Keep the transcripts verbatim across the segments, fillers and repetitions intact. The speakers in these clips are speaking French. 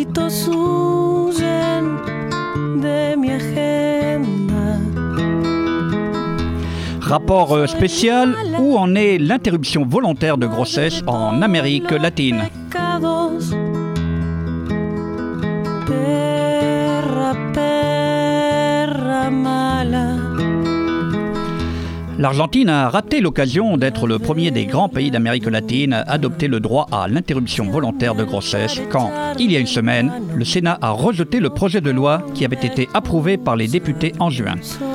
hábitos huyen de mi agenda. Rapport spécial, où en est l'interruption volontaire de grossesse en Amérique latine? Pecados. Perra, perra mala. L'Argentine a raté l'occasion d'être le premier des grands pays d'Amérique latine à adopter le droit à l'interruption volontaire de grossesse quand, il y a une semaine, le Sénat a rejeté le projet de loi qui avait été approuvé par les députés en juin.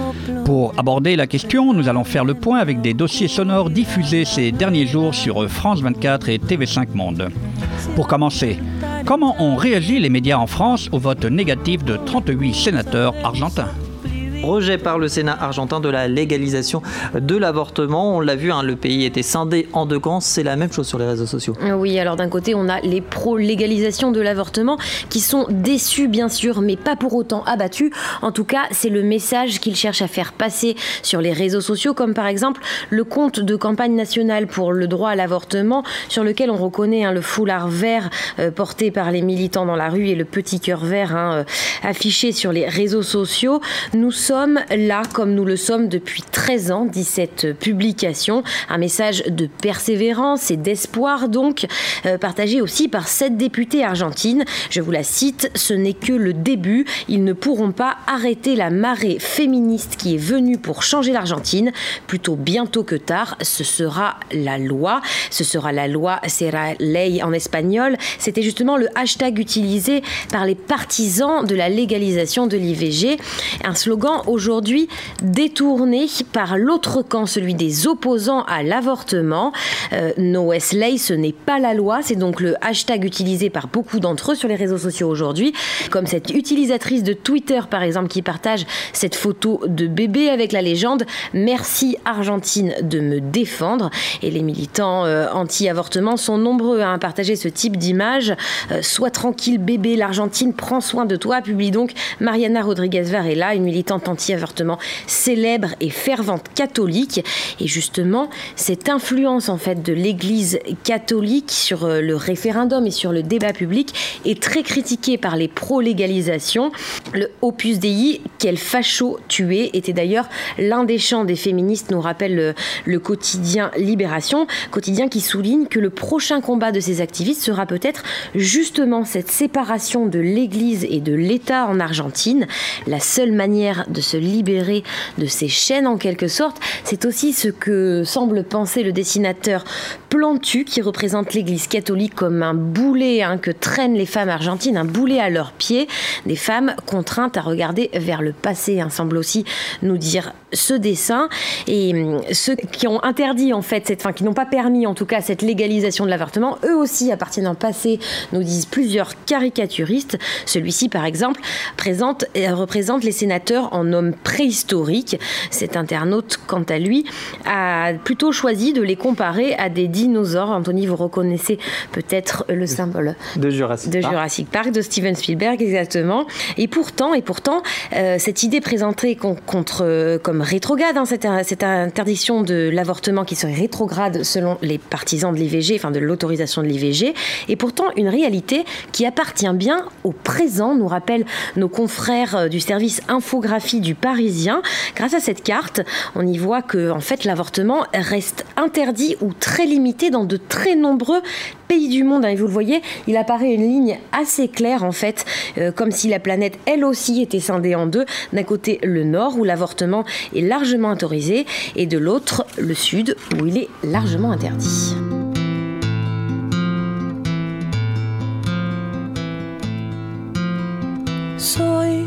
Pour aborder la question, nous allons faire le point avec des dossiers sonores diffusés ces derniers jours sur France vingt-quatre et T V cinq Monde. Pour commencer, comment ont réagi les médias en France au vote négatif de trente-huit sénateurs argentins ? Rejet par le Sénat argentin de la légalisation de l'avortement. On l'a vu, hein, le pays était scindé en deux camps. C'est la même chose sur les réseaux sociaux. Oui, alors d'un côté, on a les pro-légalisation de l'avortement qui sont déçus, bien sûr, mais pas pour autant abattus. En tout cas, c'est le message qu'ils cherchent à faire passer sur les réseaux sociaux, comme par exemple le compte de campagne nationale pour le droit à l'avortement, sur lequel on reconnaît hein, le foulard vert euh, porté par les militants dans la rue et le petit cœur vert hein, euh, affiché sur les réseaux sociaux. Nous sommes là comme nous le sommes depuis treize ans, dit cette publication. Un message de persévérance et d'espoir donc, euh, partagé aussi par cette députée argentine. Je vous la cite, « Ce n'est que le début. Ils ne pourront pas arrêter la marée féministe qui est venue pour changer l'Argentine. Plutôt bientôt que tard, ce sera la loi. » Ce sera la loi, será ley en espagnol. C'était justement le hashtag utilisé par les partisans de la légalisation de l'I V G. Un slogan aujourd'hui détourné par l'autre camp, celui des opposants à l'avortement. Euh, no es ley, ce n'est pas la loi. C'est donc le hashtag utilisé par beaucoup d'entre eux sur les réseaux sociaux aujourd'hui. Comme cette utilisatrice de Twitter, par exemple, qui partage cette photo de bébé avec la légende « Merci Argentine de me défendre ». Et les militants euh, anti-avortement sont nombreux à partager ce type d'image. Euh, « Sois tranquille bébé, l'Argentine prend soin de toi », publie donc Mariana Rodriguez Varela, une militante anti-avortement célèbre et fervente catholique. Et justement, cette influence en fait de l'Église catholique sur le référendum et sur le débat public est très critiquée par les pro-légalisation. Le Opus Dei, quel facho tué, était d'ailleurs l'un des chants des féministes, nous rappelle le, le quotidien Libération, quotidien qui souligne que le prochain combat de ces activistes sera peut-être justement cette séparation de l'Église et de l'État en Argentine. La seule manière de se libérer de ces chaînes en quelque sorte, c'est aussi ce que semble penser le dessinateur Plantu, qui représente l'Église catholique comme un boulet hein, que traînent les femmes argentines, un boulet à leurs pieds, des femmes contraintes à regarder vers le passé, hein, semble aussi nous dire ce dessin. Et hum, ceux qui ont interdit en fait, cette, enfin qui n'ont pas permis en tout cas cette légalisation de l'avortement, eux aussi appartiennent au passé, nous disent plusieurs caricaturistes. Celui-ci par exemple présente, euh, représente les sénateurs en hommes préhistoriques. Cet internaute, quant à lui, a plutôt choisi de les comparer à des dinosaures. Anthony, vous reconnaissez peut-être le symbole de Jurassic de Park. Jurassic Park, de Steven Spielberg, exactement. Et pourtant, et pourtant, euh, cette idée présentée con, contre euh, comme rétrograde, hein, cette, cette interdiction de l'avortement qui serait rétrograde selon les partisans de l'I V G, enfin de l'autorisation de l'I V G, est pourtant une réalité qui appartient bien au présent, nous rappellent nos confrères du service infographie du Parisien. Grâce à cette carte, on y voit que en fait l'avortement reste interdit ou très limité dans de très nombreux pays du monde. Et vous le voyez, il apparaît une ligne assez claire en fait, euh, comme si la planète elle aussi était scindée en deux. D'un côté le nord où l'avortement est largement autorisé et de l'autre le sud où il est largement interdit. Soy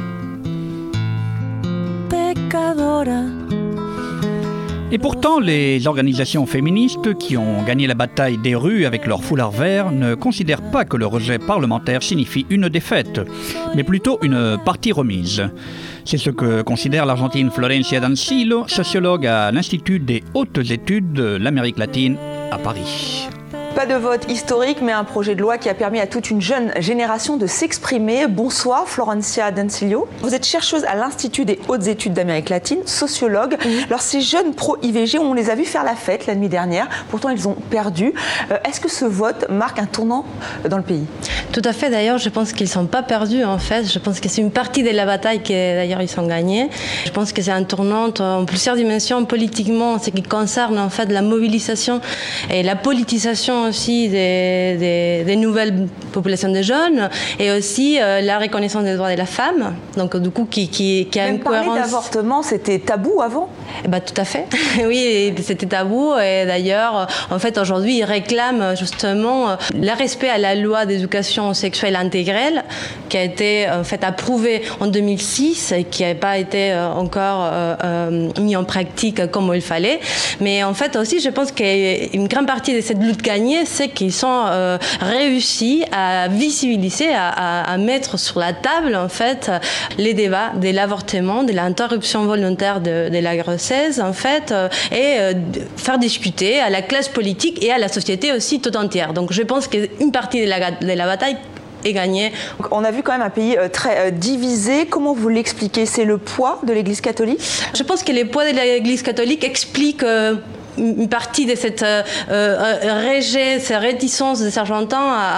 pecadora. Et pourtant, les organisations féministes qui ont gagné la bataille des rues avec leur foulard vert ne considèrent pas que le rejet parlementaire signifie une défaite, mais plutôt une partie remise. C'est ce que considère l'Argentine Florencia D'Ancilo, sociologue à l'Institut des hautes études de l'Amérique latine à Paris. Pas de vote historique, mais un projet de loi qui a permis à toute une jeune génération de s'exprimer. Bonsoir, Florencia D'Ancilio. Vous êtes chercheuse à l'Institut des hautes études d'Amérique latine, sociologue. Mmh. Alors, ces jeunes pro-I V G, on les a vus faire la fête la nuit dernière. Pourtant, ils ont perdu. Euh, est-ce que ce vote marque un tournant dans le pays? Tout à fait. D'ailleurs, je pense qu'ils ne sont pas perdus, en fait. Je pense que c'est une partie de la bataille que, d'ailleurs, ils ont gagnée. Je pense que c'est un tournant en plusieurs dimensions politiquement, ce qui concerne, en fait, la mobilisation et la politisation aussi des, des, des nouvelles populations de jeunes et aussi euh, la reconnaissance des droits de la femme. Donc, du coup, qui, qui, qui a Même une cohérence. Parler d'avortement, c'était tabou avant? Eh ben, tout à fait. Oui, c'était tabou. Et d'ailleurs, en fait, aujourd'hui, ils réclament justement le respect à la loi d'éducation sexuelle intégrale qui a été en fait approuvée en deux mille six et qui n'a pas été encore euh, euh, mis en pratique comme il fallait. Mais en fait, aussi, je pense qu'une grande partie de cette lutte gagnée, c'est qu'ils ont euh, réussi à visibiliser, à, à, à mettre sur la table, en fait, les débats de l'avortement, de l'interruption volontaire de, de la grossesse, en fait, euh, et euh, faire discuter à la classe politique et à la société aussi tout entière. Donc, je pense qu'une partie de la, de la bataille est gagnée. On a vu quand même un pays très divisé. Comment vous l'expliquez? C'est le poids de l'Église catholique? Je pense que le poids de l'Église catholique explique euh, une partie de cette euh, euh, rejet, cette réticence des Argentins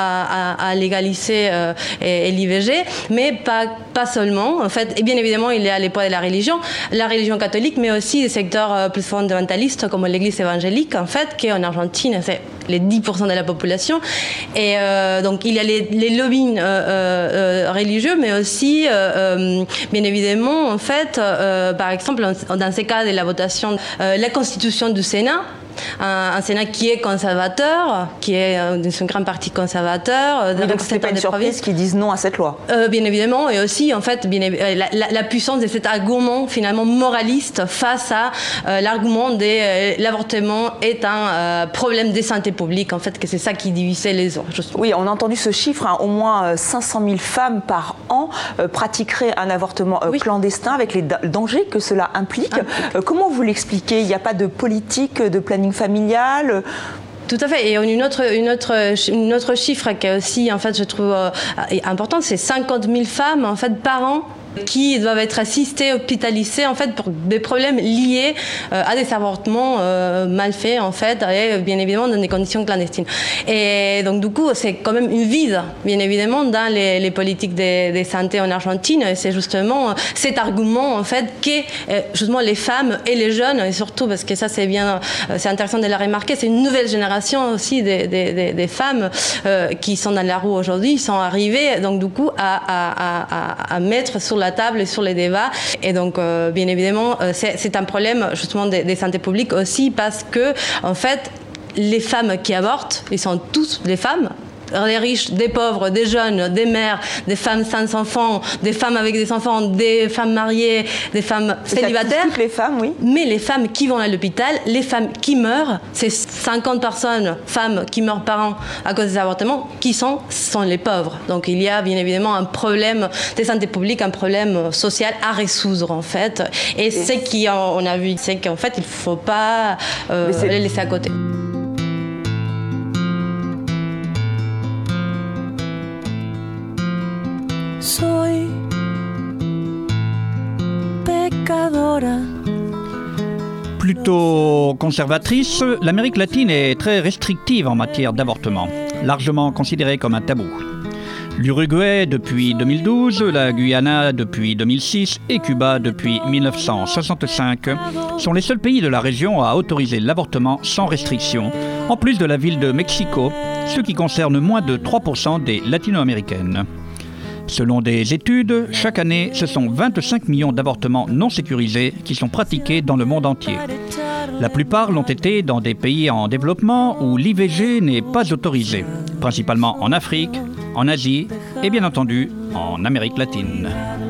à, à, à légaliser euh, et, et l'I V G, mais pas, pas seulement. En fait, et bien évidemment, il y a les poids de la religion, la religion catholique, mais aussi des secteurs euh, plus fondamentalistes comme l'Église évangélique, en fait, qui en Argentine, c'est les dix pour cent de la population. Et euh, donc, il y a les, les lobbies euh, euh, religieux, mais aussi, euh, euh, bien évidemment, en fait, euh, par exemple, dans ces cas de la votation, euh, la constitution du Sénat, Un, un Sénat qui est conservateur, qui est euh, dans une grande partie conservateur. Oui, donc ce n'est pas une surprise qu'ils disent non à cette loi. Euh, bien évidemment, et aussi en fait, bien, la, la, la puissance de cet argument finalement moraliste face à euh, l'argument de euh, l'avortement est un euh, problème de santé publique, en fait, que c'est ça qui divisait les autres. Oui, on a entendu ce chiffre, hein, au moins cinq cent mille femmes par an euh, pratiqueraient un avortement euh, oui. clandestin avec les dangers que cela implique. implique. Euh, comment vous l'expliquez? Il n'y a pas de politique de planning familial? Tout à fait. Et une autre, une autre, une autre chiffre qui est aussi, en fait, je trouve euh, important, c'est cinquante mille femmes, en fait, par an qui doivent être assistées, hospitalisées, en fait, pour des problèmes liés euh, à des avortements euh, mal faits, en fait, et bien évidemment dans des conditions clandestines. Et donc, du coup, c'est quand même une vide, bien évidemment, dans les, les politiques de, de santé en Argentine. Et c'est justement euh, cet argument, en fait, que euh, justement les femmes et les jeunes, et surtout, parce que ça, c'est bien, euh, c'est intéressant de la remarquer, c'est une nouvelle génération aussi des, des, des, des femmes euh, qui sont dans la rue aujourd'hui, sont arrivées, donc, du coup, à, à, à, à mettre sur la la table et sur les débats. Et donc, euh, bien évidemment, euh, c'est, c'est un problème justement des, des santé publique aussi parce que, en fait, les femmes qui avortent, ils sont tous des femmes. Des riches, des pauvres, des jeunes, des mères, des femmes sans enfants, des femmes avec des enfants, des femmes mariées, des femmes célibataires. Toutes les femmes, oui. Mais les femmes qui vont à l'hôpital, les femmes qui meurent, c'est cinquante personnes, femmes qui meurent par an à cause des avortements, qui sont, sont les pauvres. Donc il y a bien évidemment un problème de santé publique, un problème social à résoudre en fait. Et, Et ce qu'on a vu, c'est qu'en fait il ne faut pas euh, les laisser à côté. Soy pecadora. Plutôt conservatrice, l'Amérique latine est très restrictive en matière d'avortement, largement considérée comme un tabou. L'Uruguay depuis deux mille douze, la Guyana depuis deux mille six et Cuba depuis mille neuf cent soixante-cinq sont les seuls pays de la région à autoriser l'avortement sans restriction, en plus de la ville de Mexico, ce qui concerne moins de trois pour cent des latino-américaines. Selon des études, chaque année, ce sont vingt-cinq millions d'avortements non sécurisés qui sont pratiqués dans le monde entier. La plupart l'ont été dans des pays en développement où l'I V G n'est pas autorisé, principalement en Afrique, en Asie et bien entendu en Amérique latine.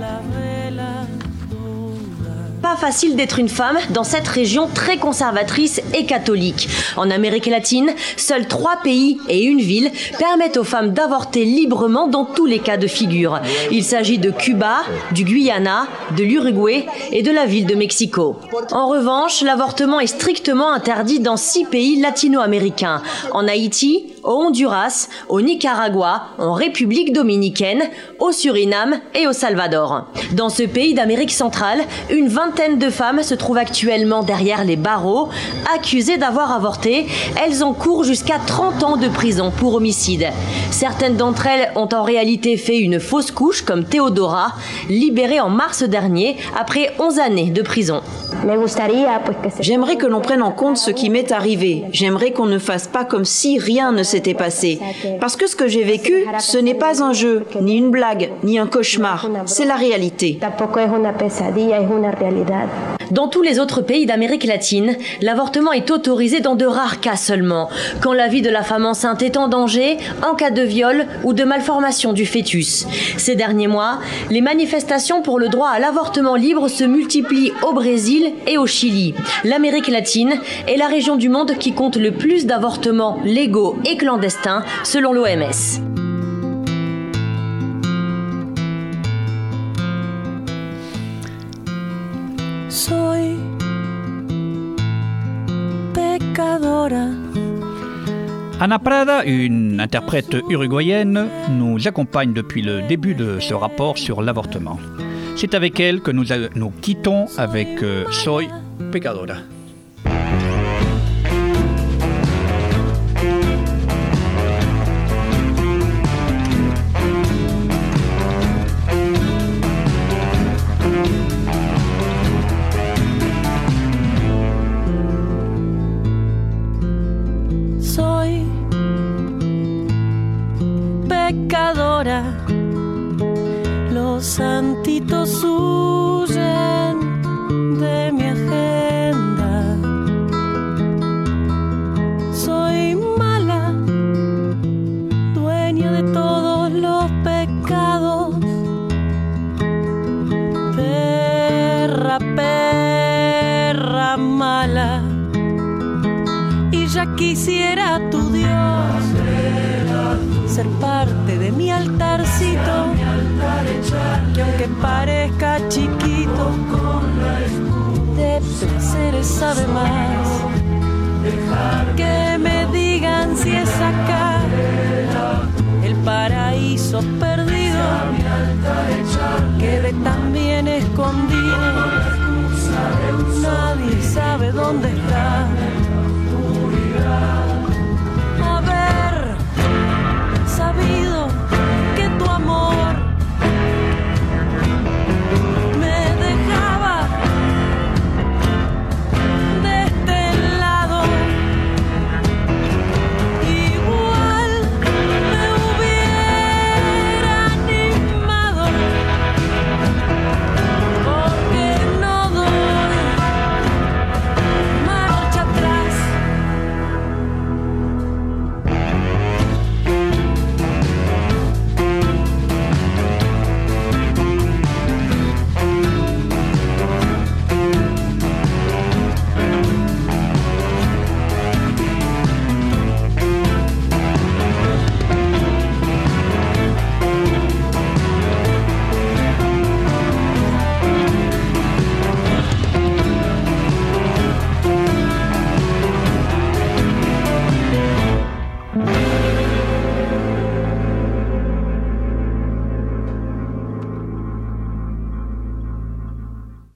Pas facile d'être une femme dans cette région très conservatrice et catholique. En Amérique latine, seuls trois pays et une ville permettent aux femmes d'avorter librement dans tous les cas de figure. Il s'agit de Cuba, du Guyana, de l'Uruguay et de la ville de Mexico. En revanche, l'avortement est strictement interdit dans six pays latino-américains. En Haïti, au Honduras, au Nicaragua, en République dominicaine, au Suriname et au Salvador. Dans ce pays d'Amérique centrale, une vingtaine de femmes se trouvent actuellement derrière les barreaux, accusées d'avoir avorté. Elles encourent jusqu'à trente ans de prison pour homicide. Certaines d'entre elles ont en réalité fait une fausse couche, comme Theodora, libérée en mars dernier après onze années de prison. J'aimerais que l'on prenne en compte ce qui m'est arrivé. J'aimerais qu'on ne fasse pas comme si rien ne s'était passé. Parce que ce que j'ai vécu, ce n'est pas un jeu, ni une blague, ni un cauchemar. C'est la réalité. Dans tous les autres pays d'Amérique latine, l'avortement est autorisé dans de rares cas seulement, quand la vie de la femme enceinte est en danger, en cas de viol ou de malformation du fœtus. Ces derniers mois, les manifestations pour le droit à l'avortement libre se multiplient au Brésil et au Chili. L'Amérique latine est la région du monde qui compte le plus d'avortements légaux et clandestins, selon l'O M S. Soy pecadora. Ana Prada, une interprète uruguayenne, nous accompagne depuis le début de ce rapport sur l'avortement. C'est avec elle que nous, a, nous quittons avec euh, Soy Pecadora. Soy pecadora. Los santitos huyen de mi agenda. Soy mala, dueña de todos los pecados. Perra, perra mala. Y ya quisiera tu Dios ser parte de mi altarcito, que aunque parezca chiquito, de placeres sabe más. Que me digan si es acá el paraíso perdido, quede tan bien escondido, nadie sabe dónde está.